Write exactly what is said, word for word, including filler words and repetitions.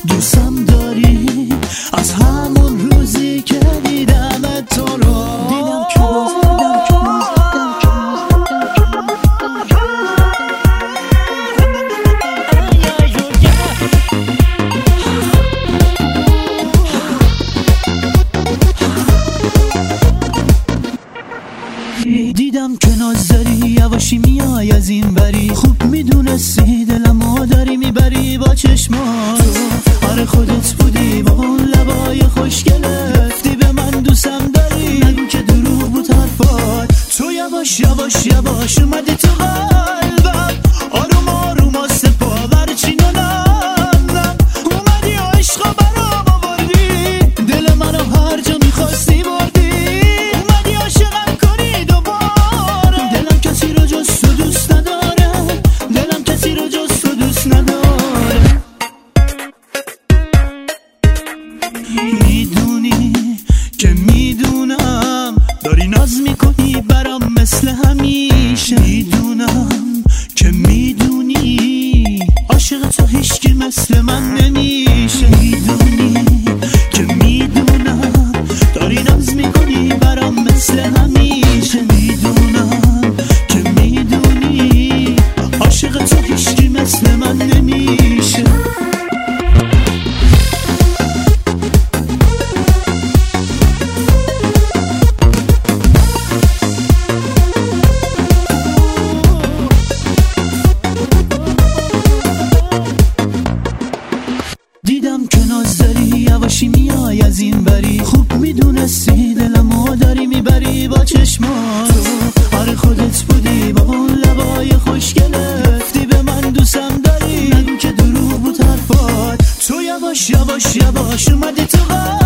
دوستم داری از همون روزی که دیدمت تو رو. دیدم که باز دیدم که باز دیدم که ناز داری یواشی میای از این بری. خوب میدونستی دلمو داری میبری با چشمات. آره خودت بودی با اون لبای خوشگله. گفتی به من دوستم داری نگو که دروغ بود حرفات. تو یواش یواش یواش اومدی تو قلبم. آروم آروم آسه پاور چینانم. اومدی عشقا برام آوردی. دل منو هر جا میخواستی بردی. اومدی عاشقم کنی دوباره. دلم کسی رو جز تو دوست نداره. دلم کسی رو جز تو دوست نداره. میدونی که میدونم داری ناز میکنی برام مثل همیشه. میدونم که میدونی عاشق تو هیچکی مثل من نمیشه. میدونی که میدونم داری ناز میکنی برام مثل همیشه. میدونم که میدونی عاشق تو هیچکی مثل من نمیشه. دیدم که ناز داری یواشی میای از این بری. خوب میدونستی دلمو داری میبری با چشمات. آره خودت بودی با اون لبای خوشگله. گفتی به من دوستم داری نگو که دروغ بود حرفات. تو یواش یواش یواش اومدی تو قلبم.